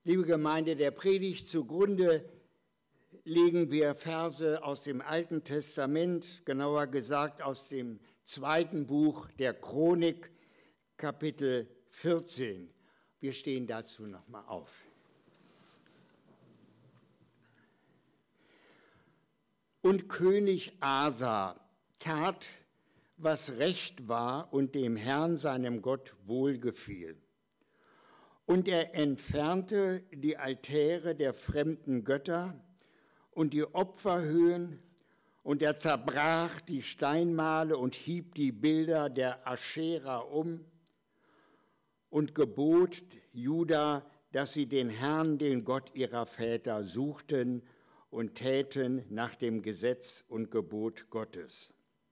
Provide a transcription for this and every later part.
Liebe Gemeinde, der Predigt zugrunde legen wir Verse aus dem Alten Testament, genauer gesagt aus dem 2. Buch der Chronik, Kapitel 14. Wir stehen dazu nochmal auf. Und König Asa tat, was recht war und dem Herrn, seinem Gott, wohlgefiel. Und er entfernte die Altäre der fremden Götter und die Opferhöhen, und er zerbrach die Steinmale und hieb die Bilder der Aschera um und gebot Juda, dass sie den Herrn, den Gott ihrer Väter, suchten und täten nach dem Gesetz und Gebot Gottes.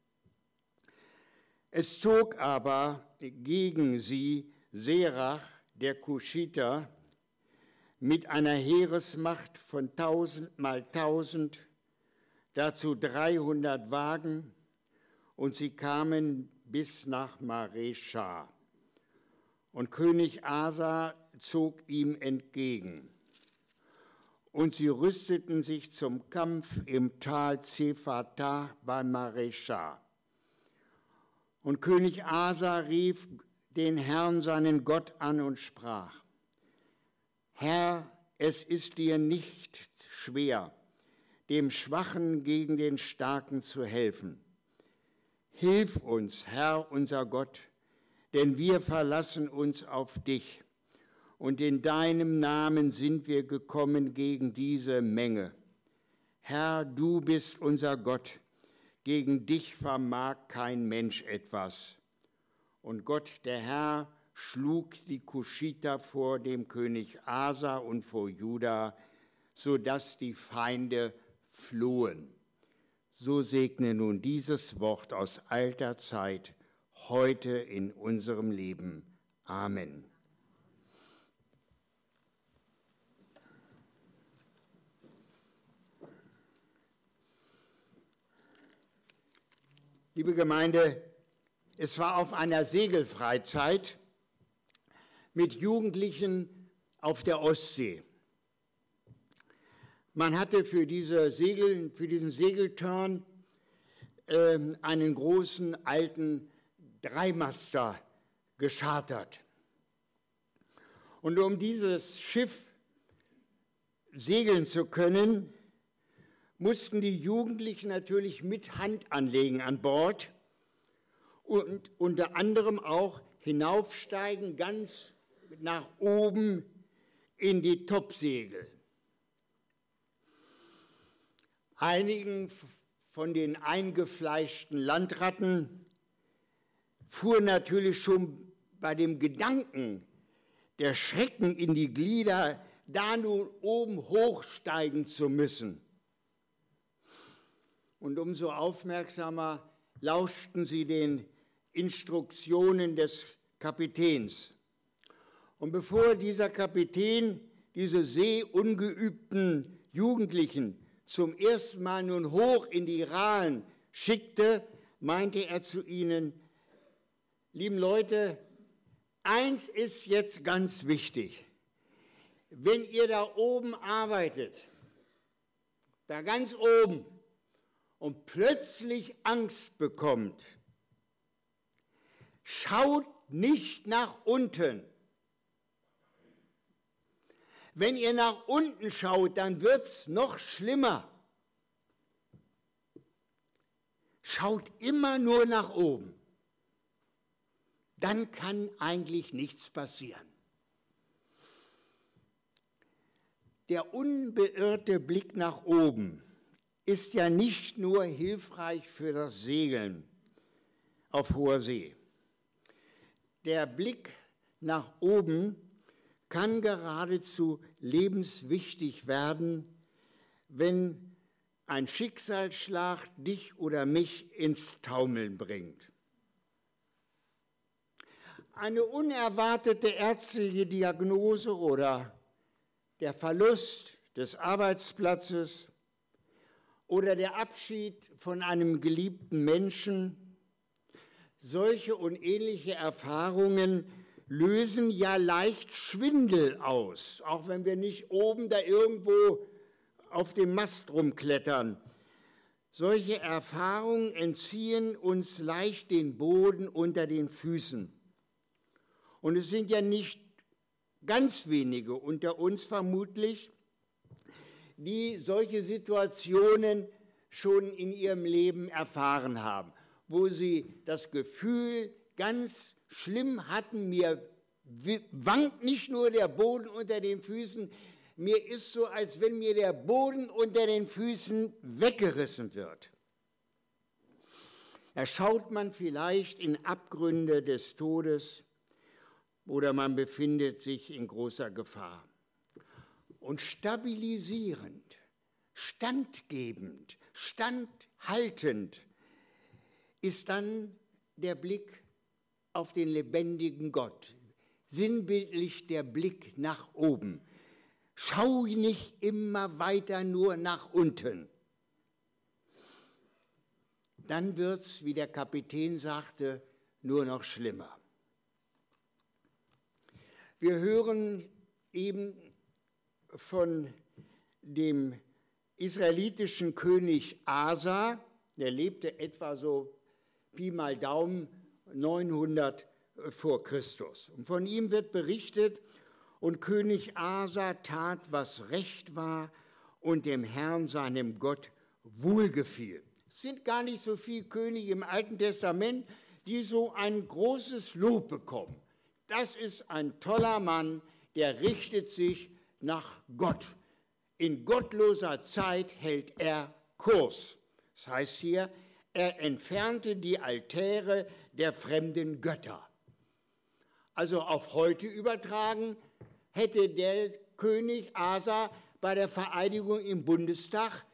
Es zog aber gegen sie Serach, der Kuschiter, mit einer Heeresmacht von 1000 mal 1000, dazu 300 Wagen, und sie kamen bis nach Marescha. Und König Asa zog ihm entgegen. Und sie rüsteten sich zum Kampf im Tal Zephatah bei Marescha. Und König Asa rief den Herrn, seinen Gott, an und sprach: Herr, es ist dir nicht schwer, dem Schwachen gegen den Starken zu helfen. Hilf uns, Herr, unser Gott, denn wir verlassen uns auf dich, und in deinem Namen sind wir gekommen gegen diese Menge. Herr, du bist unser Gott, gegen dich vermag kein Mensch etwas. Und Gott, der Herr, schlug die Kuschiter vor dem König Asa und vor Juda, sodass die Feinde flohen. So segne nun dieses Wort aus alter Zeit heute in unserem Leben. Amen. Liebe Gemeinde, es war auf einer Segelfreizeit mit Jugendlichen auf der Ostsee. Man hatte für diesen Segeltörn einen großen alten Dreimaster geschartert. Und um dieses Schiff segeln zu können, mussten die Jugendlichen natürlich mit Hand anlegen an Bord und unter anderem auch hinaufsteigen ganz nach oben in die Topsegel. Einigen von den eingefleischten Landratten fuhr natürlich schon bei dem Gedanken der Schrecken in die Glieder, da nun oben hochsteigen zu müssen. Und umso aufmerksamer lauschten sie den Instruktionen des Kapitäns. Und bevor dieser Kapitän diese seeungeübten Jugendlichen zum ersten Mal nun hoch in die Ralen schickte, meinte er zu ihnen: Lieben Leute, eins ist jetzt ganz wichtig. Wenn ihr da oben arbeitet, da ganz oben, und plötzlich Angst bekommt, schaut nicht nach unten. Wenn ihr nach unten schaut, dann wird es noch schlimmer. Schaut immer nur nach oben. Dann kann eigentlich nichts passieren. Der unbeirrte Blick nach oben ist ja nicht nur hilfreich für das Segeln auf hoher See. Der Blick nach oben kann geradezu lebenswichtig werden, wenn ein Schicksalsschlag dich oder mich ins Taumeln bringt. Eine unerwartete ärztliche Diagnose oder der Verlust des Arbeitsplatzes oder der Abschied von einem geliebten Menschen, solche und ähnliche Erfahrungen lösen ja leicht Schwindel aus, auch wenn wir nicht oben da irgendwo auf dem Mast rumklettern. Solche Erfahrungen entziehen uns leicht den Boden unter den Füßen. Und es sind ja nicht ganz wenige unter uns vermutlich, die solche Situationen schon in ihrem Leben erfahren haben, wo sie das Gefühl ganz schlimm hatten, mir wankt nicht nur der Boden unter den Füßen, mir ist so, als wenn mir der Boden unter den Füßen weggerissen wird. Da schaut man vielleicht in Abgründe des Todes oder man befindet sich in großer Gefahr. Und stabilisierend, standgebend, standhaltend ist dann der Blick auf den lebendigen Gott, sinnbildlich der Blick nach oben. Schau nicht immer weiter nur nach unten. Dann wird es, wie der Kapitän sagte, nur noch schlimmer. Wir hören eben von dem israelitischen König Asa, der lebte etwa so Pi mal Daumen 900 vor Christus. Und von ihm wird berichtet, und König Asa tat, was recht war und dem Herrn, seinem Gott, wohlgefiel. Es sind gar nicht so viele Könige im Alten Testament, die so ein großes Lob bekommen. Das ist ein toller Mann, der richtet sich nach Gott. In gottloser Zeit hält er Kurs. Das heißt hier, er entfernte die Altäre der fremden Götter. Also auf heute übertragen, hätte der König Asa bei der Vereidigung im Bundestag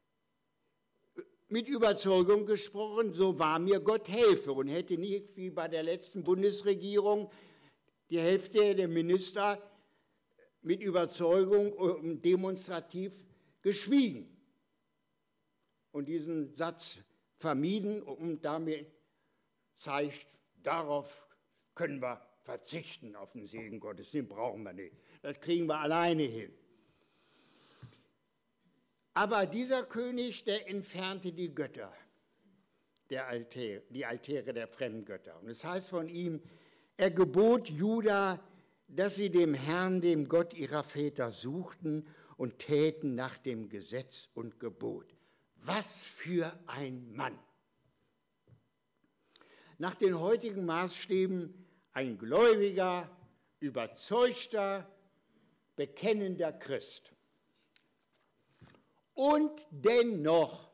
mit Überzeugung gesprochen, so wahr mir Gott helfe, und hätte nicht wie bei der letzten Bundesregierung die Hälfte der Minister mit Überzeugung und demonstrativ geschwiegen und diesen Satz vermieden und damit zeigt, darauf können wir verzichten, auf den Segen Gottes, den brauchen wir nicht, das kriegen wir alleine hin. Aber dieser König, der entfernte die Götter, die Altäre der fremden Götter. Und es heißt von ihm, er gebot Juda, dass sie dem Herrn, dem Gott ihrer Väter, suchten und täten nach dem Gesetz und Gebot. Was für ein Mann! Nach den heutigen Maßstäben ein gläubiger, überzeugter, bekennender Christ. Und dennoch,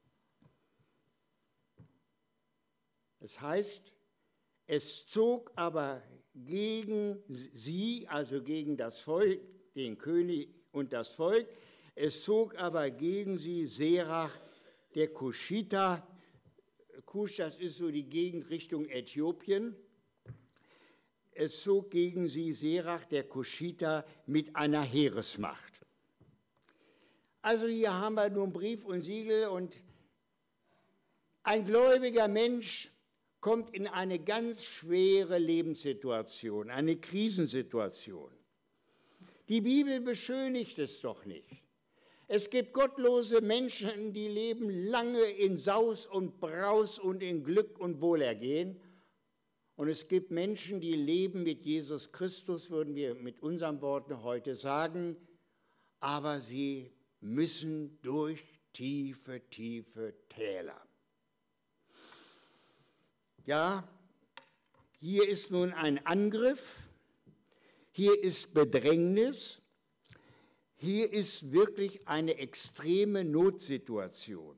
es heißt, es zog aber gegen sie, also gegen das Volk, den König und das Volk, es zog aber gegen sie Serach, der Kuschiter. Kusch, das ist so die Gegend Richtung Äthiopien. Es zog gegen sie Serach, der Kuschiter, mit einer Heeresmacht. Also hier haben wir nun Brief und Siegel, und ein gläubiger Mensch kommt in eine ganz schwere Lebenssituation, eine Krisensituation. Die Bibel beschönigt es doch nicht. Es gibt gottlose Menschen, die leben lange in Saus und Braus und in Glück und Wohlergehen. Und es gibt Menschen, die leben mit Jesus Christus, würden wir mit unseren Worten heute sagen, aber sie müssen durch tiefe, tiefe Täler. Ja, hier ist nun ein Angriff, hier ist Bedrängnis, hier ist wirklich eine extreme Notsituation.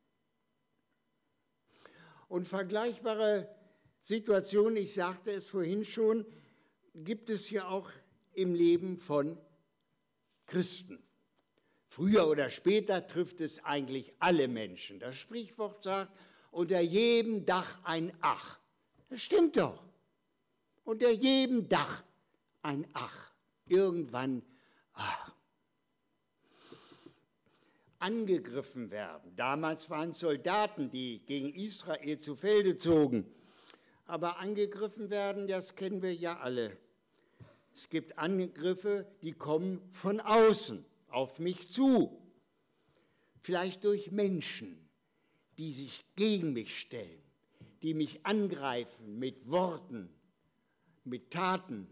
Und vergleichbare Situationen, ich sagte es vorhin schon, gibt es ja auch im Leben von Christen. Früher oder später trifft es eigentlich alle Menschen. Das Sprichwort sagt, unter jedem Dach ein Ach. Das stimmt doch. Unter jedem Dach ein Ach. Irgendwann angegriffen werden. Damals waren es Soldaten, die gegen Israel zu Felde zogen. Aber angegriffen werden, das kennen wir ja alle. Es gibt Angriffe, die kommen von außen auf mich zu. Vielleicht durch Menschen, die sich gegen mich stellen, die mich angreifen mit Worten, mit Taten.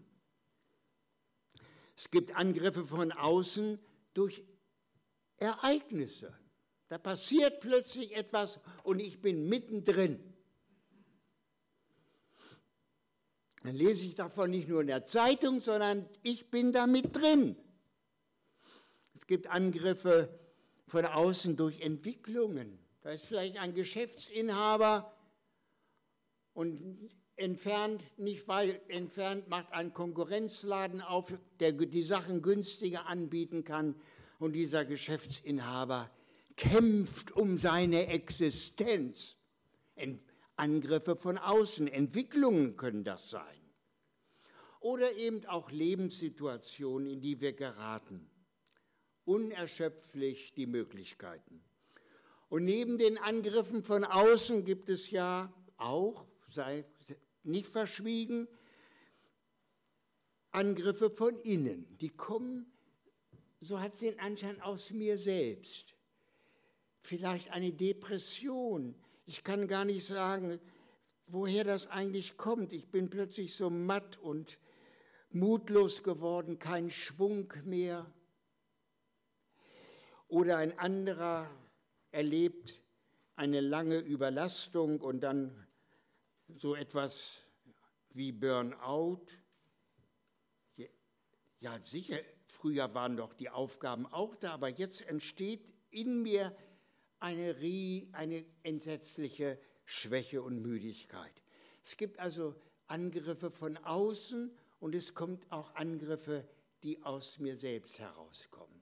Es gibt Angriffe von außen durch Ereignisse. Da passiert plötzlich etwas und ich bin mittendrin. Dann lese ich davon nicht nur in der Zeitung, sondern ich bin da mit drin. Es gibt Angriffe von außen durch Entwicklungen. Da ist vielleicht ein Geschäftsinhaber und nicht weit entfernt macht ein Konkurrenzladen auf, der die Sachen günstiger anbieten kann. Und dieser Geschäftsinhaber kämpft um seine Existenz. Angriffe von außen, Entwicklungen können das sein. Oder eben auch Lebenssituationen, in die wir geraten. Unerschöpflich die Möglichkeiten. Und neben den Angriffen von außen gibt es ja auch, sei nicht verschwiegen, Angriffe von innen. Die kommen, so hat es den Anschein, aus mir selbst. Vielleicht eine Depression. Ich kann gar nicht sagen, woher das eigentlich kommt. Ich bin plötzlich so matt und mutlos geworden, kein Schwung mehr. Oder ein anderer erlebt eine lange Überlastung und dann so etwas wie Burnout. Ja, sicher, früher waren doch die Aufgaben auch da, aber jetzt entsteht in mir eine entsetzliche Schwäche und Müdigkeit. Es gibt also Angriffe von außen und es kommt auch Angriffe, die aus mir selbst herauskommen.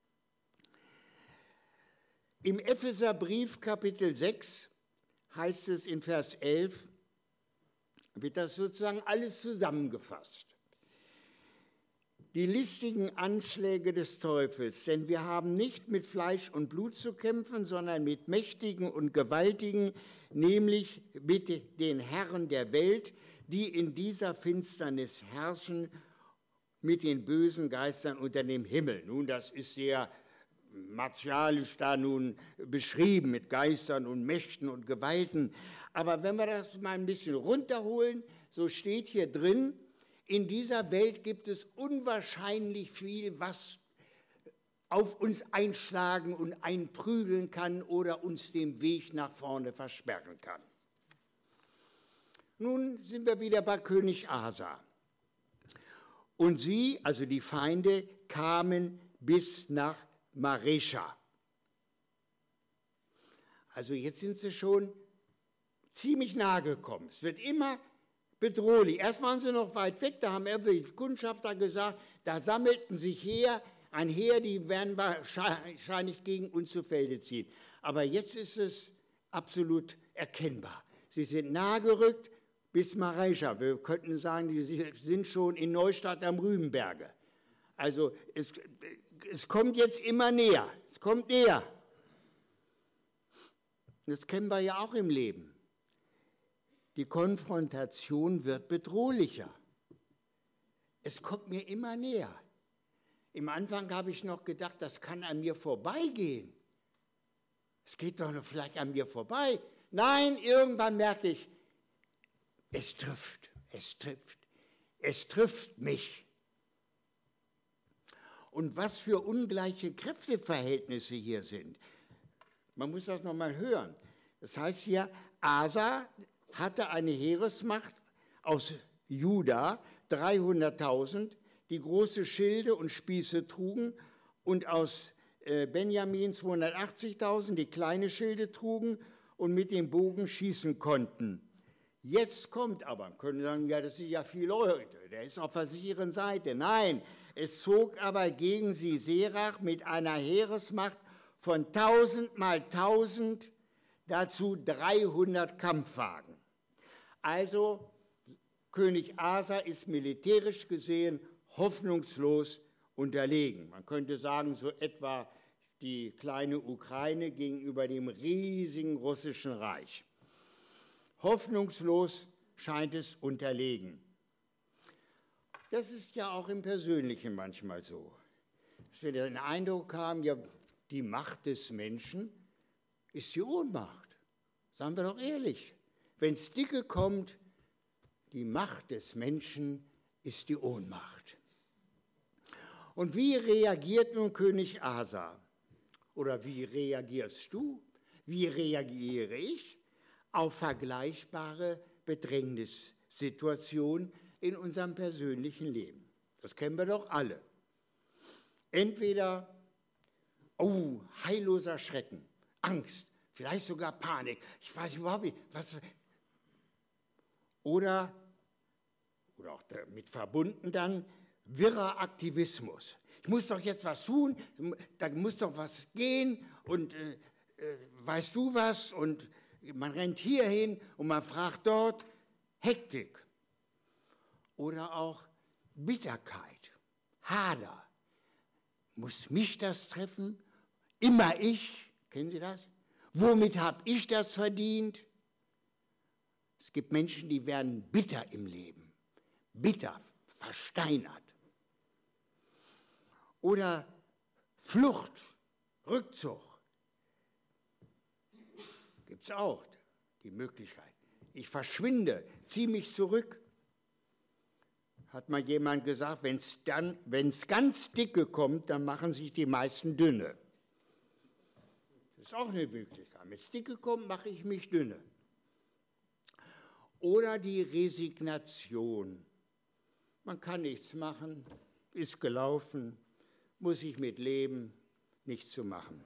Im Epheserbrief Kapitel 6 heißt es in Vers 11, wird das sozusagen alles zusammengefasst. Die listigen Anschläge des Teufels, denn wir haben nicht mit Fleisch und Blut zu kämpfen, sondern mit Mächtigen und Gewaltigen, nämlich mit den Herren der Welt, die in dieser Finsternis herrschen, mit den bösen Geistern unter dem Himmel. Nun, das ist sehr martialisch da nun beschrieben mit Geistern und Mächten und Gewalten. Aber wenn wir das mal ein bisschen runterholen, so steht hier drin, in dieser Welt gibt es unwahrscheinlich viel, was auf uns einschlagen und einprügeln kann oder uns den Weg nach vorne versperren kann. Nun sind wir wieder bei König Asa. Und sie, also die Feinde, kamen bis nach Maresha. Also jetzt sind sie schon ziemlich nahe gekommen. Es wird immer bedrohlich. Erst waren sie noch weit weg, da haben irgendwelche Kundschafter gesagt, da sammelten sich ein Heer, die werden wahrscheinlich gegen uns zu Felde ziehen. Aber jetzt ist es absolut erkennbar. Sie sind nahe gerückt bis Maresha. Wir könnten sagen, die sind schon in Neustadt am Rübenberge. Also es kommt jetzt immer näher. Es kommt näher. Das kennen wir ja auch im Leben. Die Konfrontation wird bedrohlicher. Es kommt mir immer näher. Im Anfang habe ich noch gedacht, das kann an mir vorbeigehen. Es geht doch noch vielleicht an mir vorbei. Nein, irgendwann merke ich, es trifft mich. Und was für ungleiche Kräfteverhältnisse hier sind. Man muss das nochmal hören. Das heißt hier, Asa hatte eine Heeresmacht aus Juda, 300.000, die große Schilde und Spieße trugen, und aus Benjamin 280.000, die kleine Schilde trugen und mit dem Bogen schießen konnten. Jetzt kommt aber, können sagen, ja, das sind ja viele Leute, der ist auf der sicheren Seite. Nein, es zog aber gegen sie Serach mit einer Heeresmacht von 1000 mal 1000, dazu 300 Kampfwagen. Also König Asa ist militärisch gesehen hoffnungslos unterlegen. Man könnte sagen, so etwa die kleine Ukraine gegenüber dem riesigen russischen Reich. Hoffnungslos scheint es unterlegen. Das ist ja auch im Persönlichen manchmal so, dass wir den Eindruck haben, ja, die Macht des Menschen ist die Ohnmacht. Sagen wir doch ehrlich, wenn es dicke kommt, die Macht des Menschen ist die Ohnmacht. Und wie reagiert nun König Asa? Oder wie reagierst du? Wie reagiere ich auf vergleichbare Bedrängnissituationen in unserem persönlichen Leben? Das kennen wir doch alle. Entweder, heilloser Schrecken, Angst, vielleicht sogar Panik. Ich weiß überhaupt nicht, was. Oder auch damit verbunden dann wirrer Aktivismus. Ich muss doch jetzt was tun, da muss doch was gehen und weißt du was? Und man rennt hierhin und man fragt dort, Hektik. Oder auch Bitterkeit, Hader. Muss mich das treffen? Immer ich? Kennen Sie das? Womit habe ich das verdient? Es gibt Menschen, die werden bitter im Leben. Bitter, versteinert. Oder Flucht, Rückzug. Gibt es auch die Möglichkeit. Ich verschwinde, ziehe mich zurück. Hat mal jemand gesagt, wenn es ganz dicke kommt, dann machen sich die meisten dünne. Das ist auch eine Möglichkeit. Wenn es dicke kommt, mache ich mich dünne. Oder die Resignation. Man kann nichts machen, ist gelaufen, muss ich mit leben, nichts zu machen.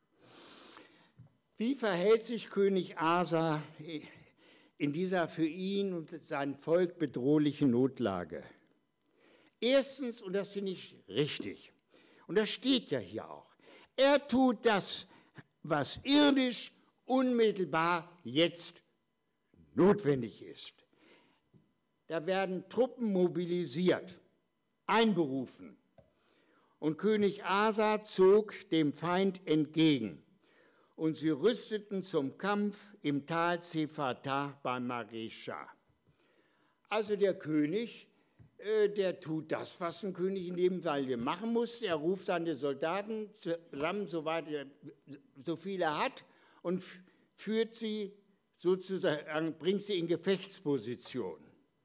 Wie verhält sich König Asa in dieser für ihn und sein Volk bedrohlichen Notlage? Erstens, und das finde ich richtig, und das steht ja hier auch, er tut das, was irdisch unmittelbar jetzt notwendig ist. Da werden Truppen mobilisiert, einberufen. Und König Asa zog dem Feind entgegen. Und sie rüsteten zum Kampf im Tal Zephatah bei Maresha. Also der König, der tut das, was ein König in dem Fall machen muss. Er ruft seine Soldaten zusammen, so viel er hat, und führt sie sozusagen, bringt sie in Gefechtsposition.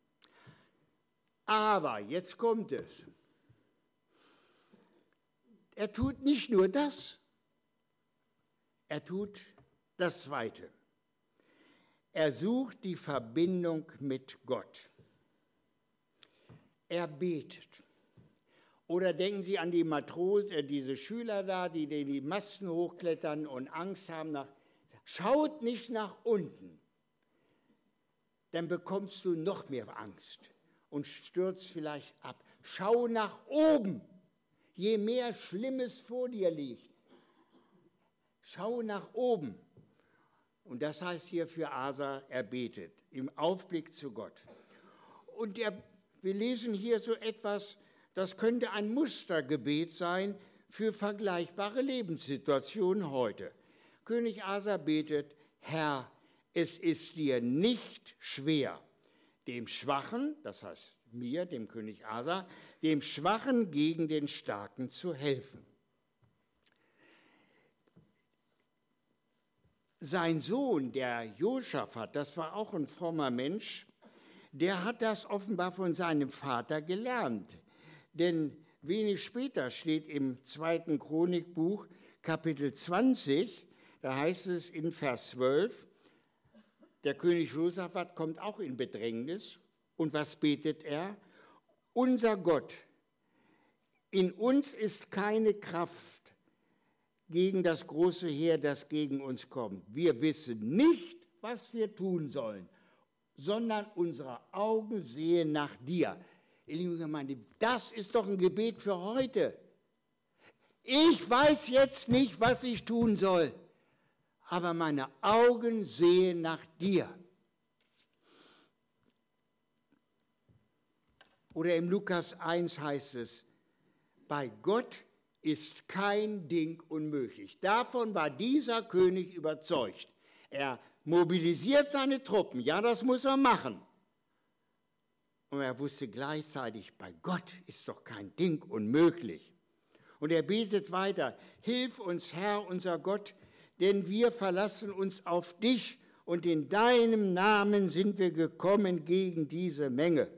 Aber jetzt kommt es. Er tut nicht nur das, er tut das Zweite. Er sucht die Verbindung mit Gott. Er betet. Oder denken Sie an die Matrosen, diese Schüler da, die die Masten hochklettern und Angst haben. Schaut nicht nach unten, dann bekommst du noch mehr Angst und stürzt vielleicht ab. Schau nach oben, je mehr Schlimmes vor dir liegt. Schau nach oben. Und das heißt hier für Asa, er betet, im Aufblick zu Gott. Und wir lesen hier so etwas, das könnte ein Mustergebet sein für vergleichbare Lebenssituationen heute. König Asa betet, Herr, es ist dir nicht schwer, dem Schwachen, das heißt mir, dem König Asa, dem Schwachen gegen den Starken zu helfen. Sein Sohn, der Josaphat, das war auch ein frommer Mensch, der hat das offenbar von seinem Vater gelernt. Denn wenig später steht im 2. Chronikbuch, Kapitel 20, da heißt es in Vers 12, der König Josaphat kommt auch in Bedrängnis. Und was betet er? Unser Gott, in uns ist keine Kraft gegen das große Heer, das gegen uns kommt. Wir wissen nicht, was wir tun sollen, sondern unsere Augen sehen nach dir. Ihr lieben Gemeinde, das ist doch ein Gebet für heute. Ich weiß jetzt nicht, was ich tun soll, aber meine Augen sehen nach dir. Oder im Lukas 1 heißt es, bei Gott ist kein Ding unmöglich. Davon war dieser König überzeugt. Er mobilisiert seine Truppen, ja, das muss er machen. Und er wusste gleichzeitig, bei Gott ist doch kein Ding unmöglich. Und er betet weiter, hilf uns, Herr, unser Gott, denn wir verlassen uns auf dich und in deinem Namen sind wir gekommen gegen diese Menge.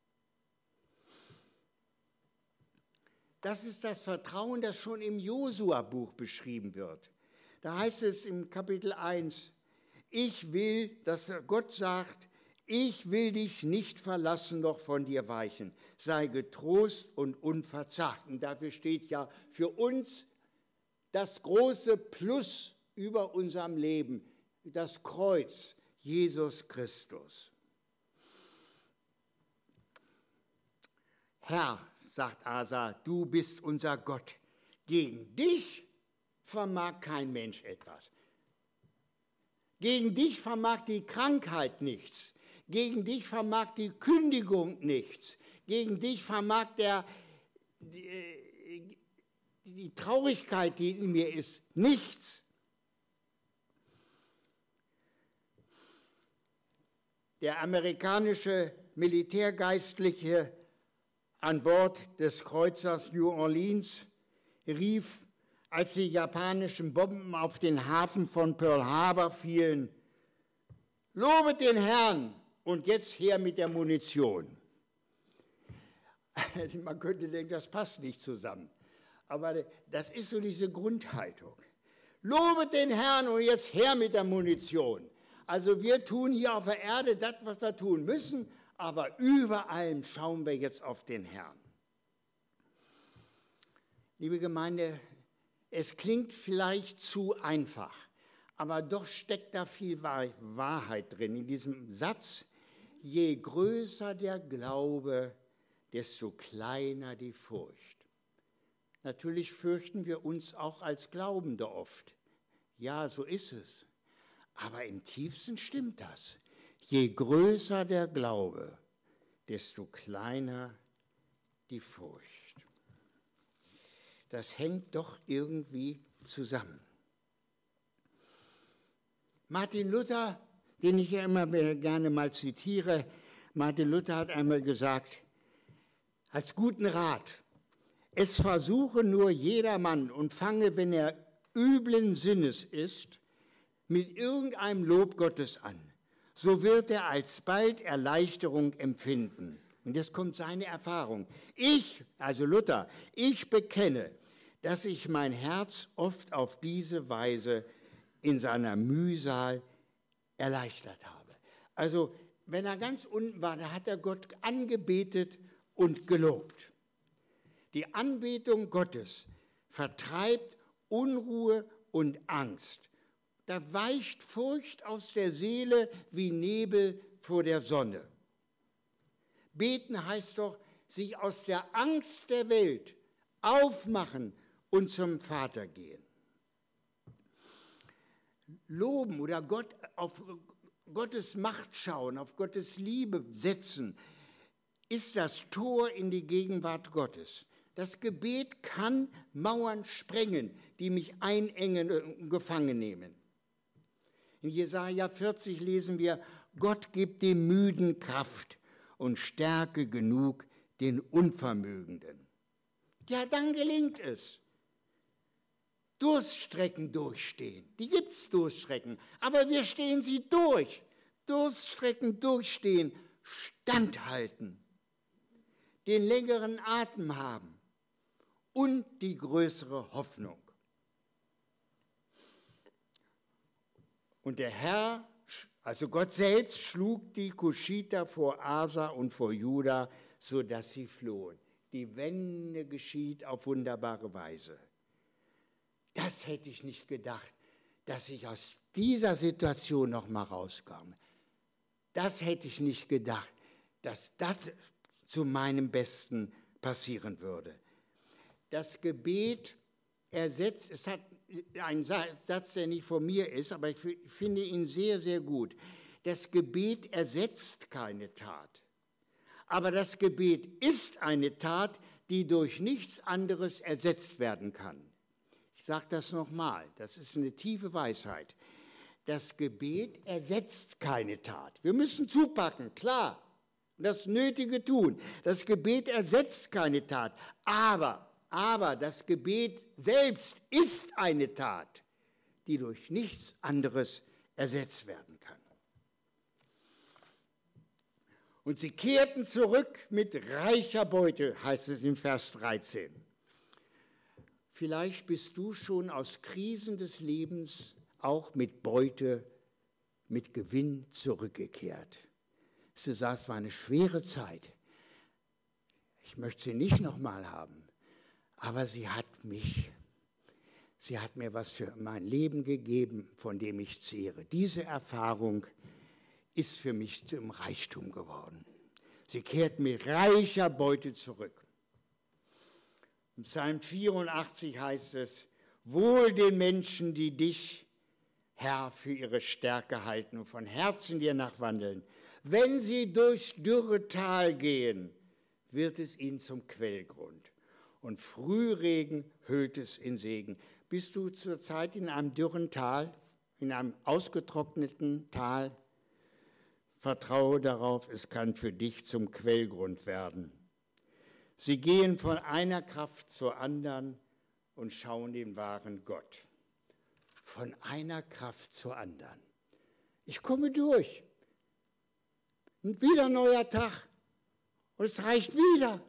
Das ist das Vertrauen, das schon im Josua-Buch beschrieben wird. Da heißt es im Kapitel 1, dass Gott sagt, ich will dich nicht verlassen, noch von dir weichen. Sei getrost und unverzagt. Und dafür steht ja für uns das große Plus über unserem Leben, das Kreuz, Jesus Christus. Herr, sagt Asa, du bist unser Gott. Gegen dich vermag kein Mensch etwas. Gegen dich vermag die Krankheit nichts. Gegen dich vermag die Kündigung nichts. Gegen dich vermag die Traurigkeit, die in mir ist, nichts. Der amerikanische Militärgeistliche an Bord des Kreuzers New Orleans rief, als die japanischen Bomben auf den Hafen von Pearl Harbor fielen, lobet den Herrn und jetzt her mit der Munition. Man könnte denken, das passt nicht zusammen, aber das ist so diese Grundhaltung. Lobet den Herrn und jetzt her mit der Munition. Also wir tun hier auf der Erde das, was wir tun müssen, aber über allem schauen wir jetzt auf den Herrn. Liebe Gemeinde, es klingt vielleicht zu einfach, aber doch steckt da viel Wahrheit drin in diesem Satz. Je größer der Glaube, desto kleiner die Furcht. Natürlich fürchten wir uns auch als Glaubende oft. Ja, so ist es. Aber im tiefsten stimmt das. Je größer der Glaube, desto kleiner die Furcht. Das hängt doch irgendwie zusammen. Martin Luther, den ich ja immer gerne mal zitiere, Martin Luther hat einmal gesagt, als guten Rat, es versuche nur jedermann und fange, wenn er üblen Sinnes ist, mit irgendeinem Lob Gottes an. So wird er alsbald Erleichterung empfinden. Und jetzt kommt seine Erfahrung. Ich, also Luther, ich bekenne, dass ich mein Herz oft auf diese Weise in seiner Mühsal erleichtert habe. Also wenn er ganz unten war, da hat er Gott angebetet und gelobt. Die Anbetung Gottes vertreibt Unruhe und Angst. Da weicht Furcht aus der Seele wie Nebel vor der Sonne. Beten heißt doch, sich aus der Angst der Welt aufmachen und zum Vater gehen. Loben oder auf Gottes Macht schauen, auf Gottes Liebe setzen, ist das Tor in die Gegenwart Gottes. Das Gebet kann Mauern sprengen, die mich einengen und gefangen nehmen. In Jesaja 40 lesen wir, Gott gibt dem Müden Kraft und Stärke genug den Unvermögenden. Ja, dann gelingt es. Durststrecken durchstehen. Die gibt es Durststrecken, aber wir stehen sie durch. Durststrecken durchstehen, standhalten, den längeren Atem haben und die größere Hoffnung. Und der Herr, also Gott selbst, schlug die Kuschiter vor Asa und vor Juda, sodass sie flohen. Die Wende geschieht auf wunderbare Weise. Das hätte ich nicht gedacht, dass ich aus dieser Situation noch mal rauskomme. Das hätte ich nicht gedacht, dass das zu meinem Besten passieren würde. Das Gebet ersetzt, es hat einen Satz, der nicht von mir ist, aber ich finde ihn sehr, sehr gut. Das Gebet ersetzt keine Tat. Aber das Gebet ist eine Tat, die durch nichts anderes ersetzt werden kann. Ich sage das nochmal, das ist eine tiefe Weisheit. Das Gebet ersetzt keine Tat. Wir müssen zupacken, klar, und das Nötige tun. Das Gebet ersetzt keine Tat, aber das Gebet selbst ist eine Tat, die durch nichts anderes ersetzt werden kann. Und sie kehrten zurück mit reicher Beute, heißt es in Vers 13. Vielleicht bist du schon aus Krisen des Lebens auch mit Beute, mit Gewinn zurückgekehrt. Du sagst, es war eine schwere Zeit. Ich möchte sie nicht nochmal haben, aber sie hat mir was für mein Leben gegeben, von dem ich zehre. Diese Erfahrung ist für mich zum Reichtum geworden. Sie kehrt mit reicher Beute zurück. Im Psalm 84 heißt es, wohl den Menschen, die dich, Herr, für ihre Stärke halten und von Herzen dir nachwandeln. Wenn sie durchs dürre Tal gehen, wird es ihnen zum Quellgrund. Und Frühregen hüllt es in Segen. Bist du zurzeit in einem dürren Tal, in einem ausgetrockneten Tal? Vertraue darauf, es kann für dich zum Quellgrund werden. Sie gehen von einer Kraft zur anderen und schauen den wahren Gott. Von einer Kraft zur anderen. Ich komme durch. Und wieder ein neuer Tag. Und es reicht wieder.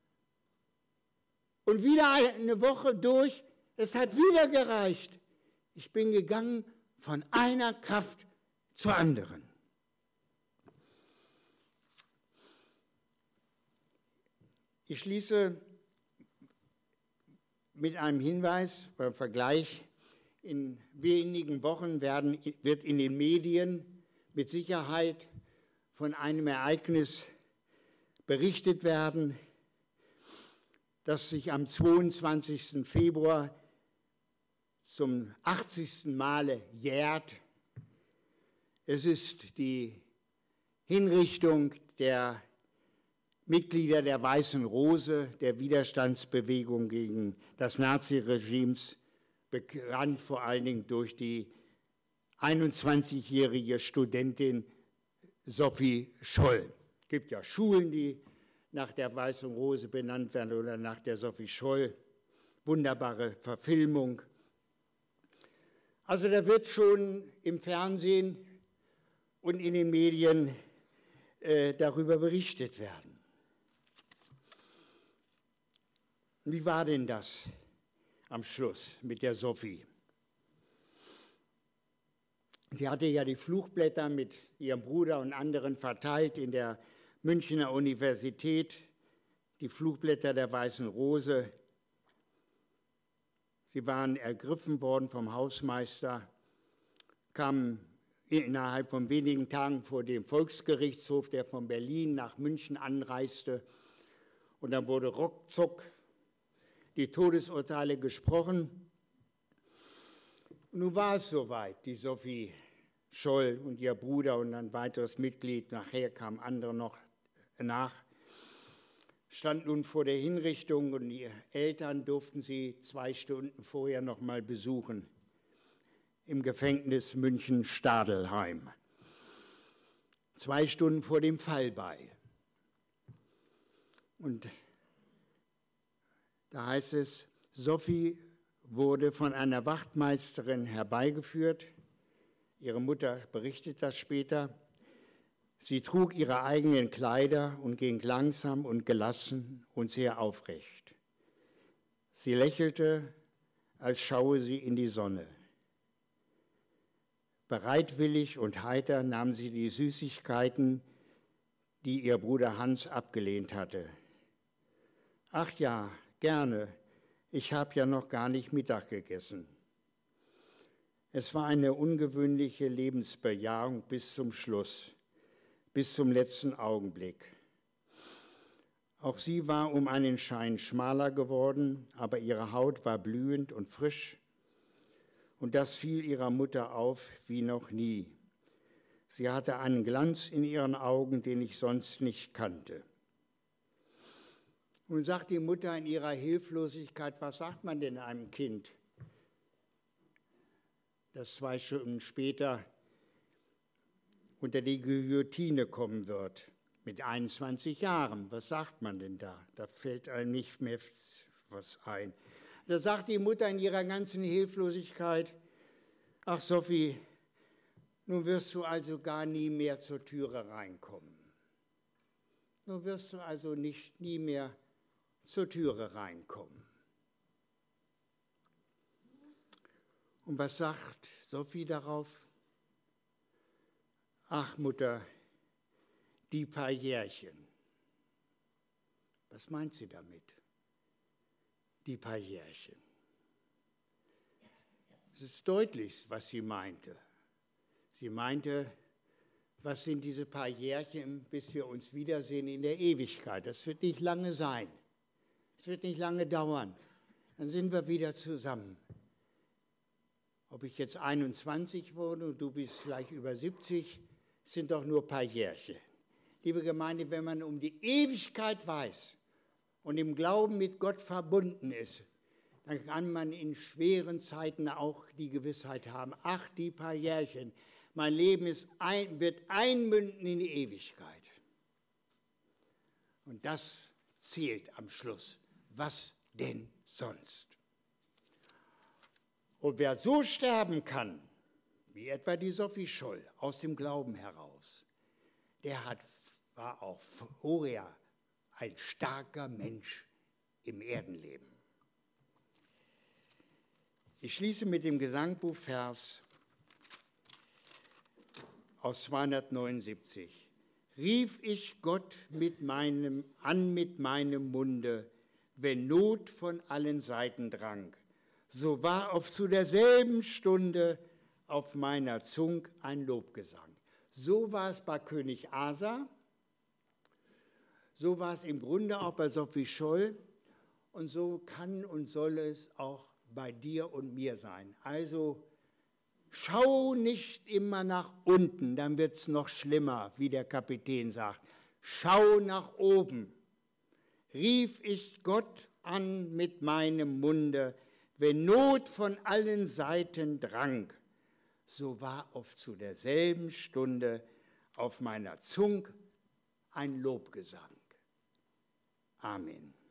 Und wieder eine Woche durch. Es hat wieder gereicht. Ich bin gegangen von einer Kraft zur anderen. Ich schließe mit einem Hinweis, beim Vergleich. In wenigen Wochen wird in den Medien mit Sicherheit von einem Ereignis berichtet werden, das sich am 22. Februar zum 80. Male jährt. Es ist die Hinrichtung der Mitglieder der Weißen Rose, der Widerstandsbewegung gegen das Naziregimes, bekannt vor allen Dingen durch die 21-jährige Studentin Sophie Scholl. Es gibt ja Schulen, die nach der Weißen Rose benannt werden oder nach der Sophie Scholl. Wunderbare Verfilmung. Also da wird schon im Fernsehen und in den Medien darüber berichtet werden. Wie war denn das am Schluss mit der Sophie? Sie hatte ja die Flugblätter mit ihrem Bruder und anderen verteilt in der Münchner Universität, die Flugblätter der Weißen Rose. Sie waren ergriffen worden vom Hausmeister, kamen innerhalb von wenigen Tagen vor dem Volksgerichtshof, der von Berlin nach München anreiste. Und dann wurde ruckzuck die Todesurteile gesprochen. Und nun war es soweit, die Sophie Scholl und ihr Bruder und ein weiteres Mitglied, nachher kamen andere noch nach, stand nun vor der Hinrichtung und die Eltern durften sie 2 Stunden vorher noch mal besuchen im Gefängnis München-Stadelheim. 2 Stunden vor dem Fallbeil. Und da heißt es, Sophie wurde von einer Wachtmeisterin herbeigeführt. Ihre Mutter berichtet das später. Sie trug ihre eigenen Kleider und ging langsam und gelassen und sehr aufrecht. Sie lächelte, als schaue sie in die Sonne. Bereitwillig und heiter nahm sie die Süßigkeiten, die ihr Bruder Hans abgelehnt hatte. Ach ja, gerne, ich habe ja noch gar nicht Mittag gegessen. Es war eine ungewöhnliche Lebensbejahung bis zum Schluss, bis zum letzten Augenblick. Auch sie war um einen Schein schmaler geworden, aber ihre Haut war blühend und frisch. Und das fiel ihrer Mutter auf wie noch nie. Sie hatte einen Glanz in ihren Augen, den ich sonst nicht kannte. Nun sagt die Mutter in ihrer Hilflosigkeit, was sagt man denn einem Kind, das 2 Stunden später unter die Guillotine kommen wird? mit 21 Jahren. Was sagt man denn da? Da fällt einem nicht mehr was ein. Da sagt die Mutter in ihrer ganzen Hilflosigkeit, ach Sophie, nun wirst du also gar nie mehr zur Türe reinkommen. Nun wirst du also nie mehr zur Türe reinkommen. Und was sagt Sophie darauf? Ach Mutter, die paar Jährchen. Was meint sie damit? Die paar Jährchen. Es ist deutlich, was sie meinte. Sie meinte, was sind diese paar Jährchen, bis wir uns wiedersehen in der Ewigkeit? Das wird nicht lange sein. Es wird nicht lange dauern. Dann sind wir wieder zusammen. Ob ich jetzt 21 wurde und du bist vielleicht über 70, sind doch nur ein paar Jährchen. Liebe Gemeinde, wenn man um die Ewigkeit weiß und im Glauben mit Gott verbunden ist, dann kann man in schweren Zeiten auch die Gewissheit haben, ach, die paar Jährchen, mein Leben wird einmünden in die Ewigkeit. Und das zählt am Schluss. Was denn sonst? Und wer so sterben kann, wie etwa die Sophie Scholl, aus dem Glauben heraus, der war auch vorher ein starker Mensch im Erdenleben. Ich schließe mit dem Gesangbuchvers aus 279. Rief ich Gott mit meinem Munde, wenn Not von allen Seiten drang, so war oft zu derselben Stunde auf meiner Zung ein Lobgesang. So war es bei König Asa, so war es im Grunde auch bei Sophie Scholl und so kann und soll es auch bei dir und mir sein. Also schau nicht immer nach unten, dann wird es noch schlimmer, wie der Kapitän sagt. Schau nach oben. Rief ich Gott an mit meinem Munde, wenn Not von allen Seiten drang, so war oft zu derselben Stunde auf meiner Zung ein Lobgesang. Amen.